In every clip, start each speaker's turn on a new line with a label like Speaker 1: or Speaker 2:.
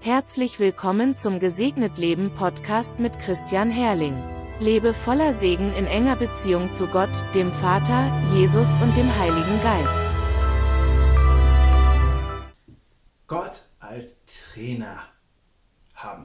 Speaker 1: Herzlich willkommen zum Gesegnet Leben Podcast mit Christian Herrling. Lebe voller Segen in enger Beziehung zu Gott, dem Vater, Jesus und dem Heiligen Geist.
Speaker 2: Gott als Trainer haben.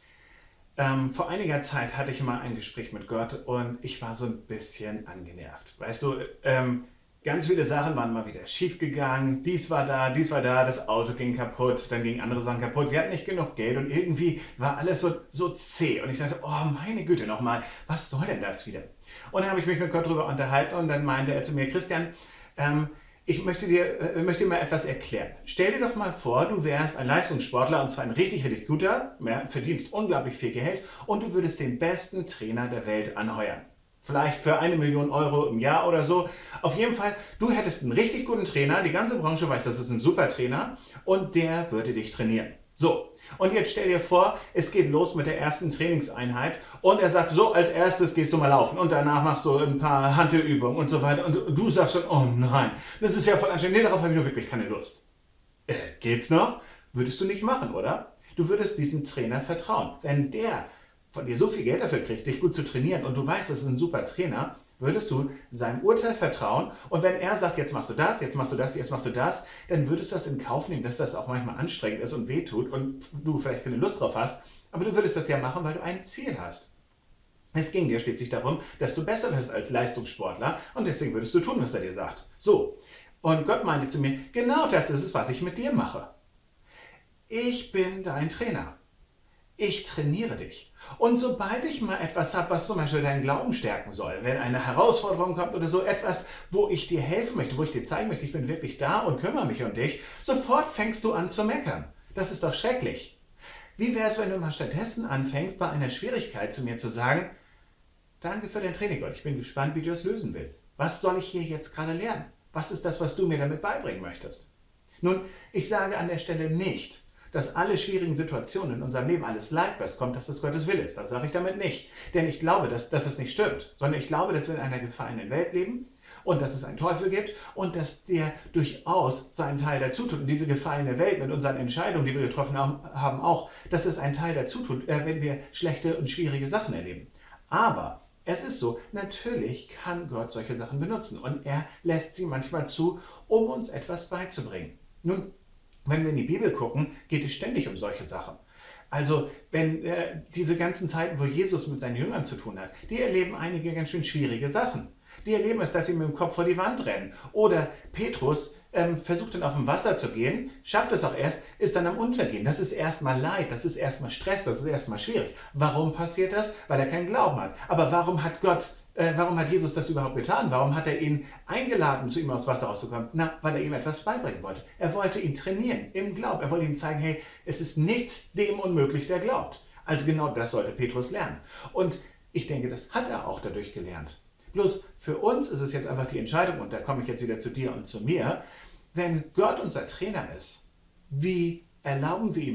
Speaker 2: Vor einiger Zeit hatte ich mal ein Gespräch mit Gott und ich war so ein bisschen angenervt. Weißt du, ganz viele Sachen waren mal wieder schief gegangen. Dies war da, das Auto ging kaputt, dann gingen andere Sachen kaputt. Wir hatten nicht genug Geld und irgendwie war alles so zäh. Und ich dachte, oh meine Güte nochmal, was soll denn das wieder? Und dann habe ich mich mit Gott darüber unterhalten und dann meinte er zu mir, Christian, ich möchte dir mal etwas erklären. Stell dir doch mal vor, du wärst ein Leistungssportler und zwar ein richtig, richtig guter, verdienst unglaublich viel Geld und du würdest den besten Trainer der Welt anheuern. Vielleicht für 1 Million Euro im Jahr oder so. Auf jeden Fall, du hättest einen richtig guten Trainer, die ganze Branche weiß, das ist ein super Trainer und der würde dich trainieren. So, und jetzt stell dir vor, es geht los mit der ersten Trainingseinheit und er sagt, so als erstes gehst du mal laufen und danach machst du ein paar Hantelübungen und so weiter und du sagst dann, oh nein, das ist ja voll anstrengend, nee, darauf habe ich nur wirklich keine Lust. Geht's noch? Würdest du nicht machen, oder? Du würdest diesem Trainer vertrauen. Wenn der von dir so viel Geld dafür kriegt, dich gut zu trainieren und du weißt, das ist ein super Trainer, würdest du seinem Urteil vertrauen und wenn er sagt, jetzt machst du das, jetzt machst du das, jetzt machst du das, dann würdest du das in Kauf nehmen, dass das auch manchmal anstrengend ist und wehtut und du vielleicht keine Lust drauf hast, aber du würdest das ja machen, weil du ein Ziel hast. Es ging dir schließlich darum, dass du besser bist als Leistungssportler und deswegen würdest du tun, was er dir sagt. So, und Gott meinte zu mir, genau das ist es, was ich mit dir mache. Ich bin dein Trainer. Ich trainiere dich. Und sobald ich mal etwas habe, was zum Beispiel deinen Glauben stärken soll, wenn eine Herausforderung kommt oder so, etwas, wo ich dir helfen möchte, wo ich dir zeigen möchte, ich bin wirklich da und kümmere mich um dich, sofort fängst du an zu meckern. Das ist doch schrecklich. Wie wäre es, wenn du mal stattdessen anfängst, bei einer Schwierigkeit zu mir zu sagen, danke für dein Training, Gott, ich bin gespannt, wie du es lösen willst. Was soll ich hier jetzt gerade lernen? Was ist das, was du mir damit beibringen möchtest? Nun, ich sage an der Stelle nicht, dass alle schwierigen Situationen in unserem Leben, alles Leid, was kommt, dass das Gottes Wille ist. Das sage ich damit nicht. Denn ich glaube, dass es nicht stimmt. Sondern ich glaube, dass wir in einer gefallenen Welt leben und dass es einen Teufel gibt und dass der durchaus seinen Teil dazu tut. Und diese gefallene Welt mit unseren Entscheidungen, die wir getroffen haben, auch, dass es einen Teil dazu tut, wenn wir schlechte und schwierige Sachen erleben. Aber es ist so, natürlich kann Gott solche Sachen benutzen und er lässt sie manchmal zu, um uns etwas beizubringen. Nun, wenn wir in die Bibel gucken, geht es ständig um solche Sachen. Also wenn diese ganzen Zeiten, wo Jesus mit seinen Jüngern zu tun hat, die erleben einige ganz schön schwierige Sachen. Die erleben es, dass sie mit dem Kopf vor die Wand rennen. Oder Petrus versucht dann auf dem Wasser zu gehen, schafft es auch erst, ist dann am Untergehen. Das ist erstmal Leid, das ist erstmal Stress, das ist erstmal schwierig. Warum passiert das? Weil er keinen Glauben hat. Aber warum hat Jesus das überhaupt getan? Warum hat er ihn eingeladen, zu ihm aus Wasser rauszukommen? Na, weil er ihm etwas beibringen wollte. Er wollte ihn trainieren im Glauben. Er wollte ihm zeigen, hey, es ist nichts dem unmöglich, der glaubt. Also genau das sollte Petrus lernen. Und ich denke, das hat er auch dadurch gelernt. Bloß für uns ist es jetzt einfach die Entscheidung, und da komme ich jetzt wieder zu dir und zu mir, wenn Gott unser Trainer ist, wie erlauben wir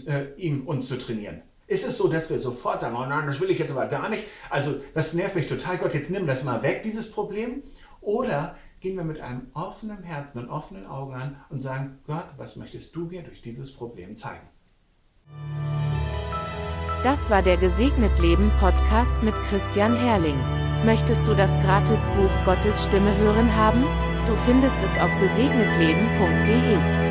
Speaker 2: ihm uns zu trainieren? Ist es so, dass wir sofort sagen, oh nein, das will ich jetzt aber gar nicht, also das nervt mich total, Gott, jetzt nimm das mal weg, dieses Problem? Oder gehen wir mit einem offenen Herzen und offenen Augen an und sagen, Gott, was möchtest du mir durch dieses Problem zeigen?
Speaker 1: Das war der Gesegnet Leben Podcast mit Christian Herrling. Möchtest du das Gratisbuch Gottes Stimme hören haben? Du findest es auf gesegnetleben.de.